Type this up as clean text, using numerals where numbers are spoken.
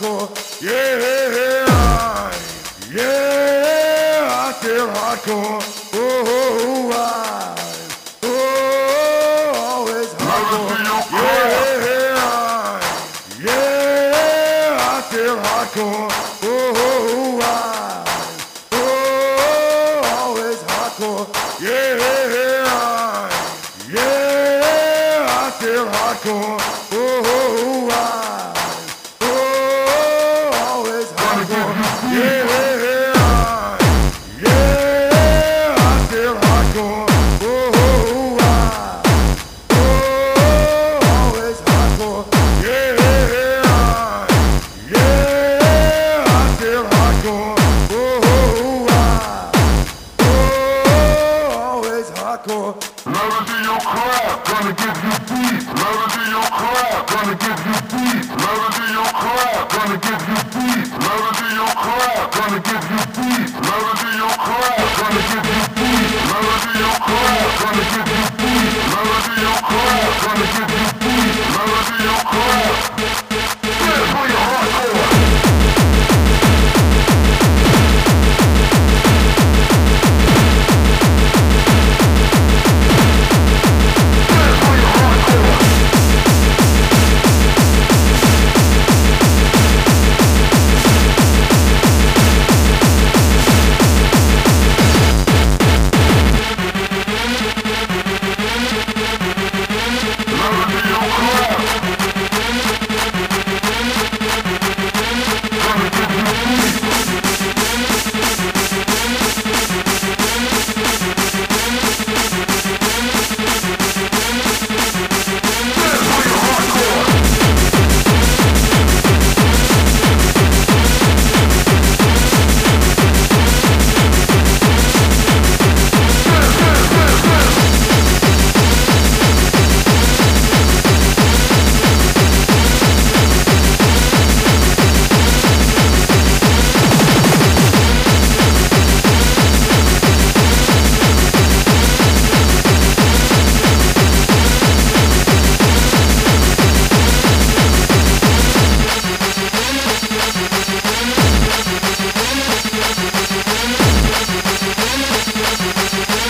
hardcore. Yeah, yeah, I feel hardcore. Oh, always hardcore. Yeah, yeah, I feel hardcore. Oh, always hardcore. Yeah, yeah, I feel hardcore. Oh, always hardcore. Yeah, yeah, I feel hardcore. Oh, always hardcore. Yeah, yeah, I feel hardcore. Always hardcore. Melody your crap, gonna give you beat. Melody your crap, gonna give you beat. Melody your crap, gonna give you beat. Melody your crap, gonna give you beat. Melody your crap, gonna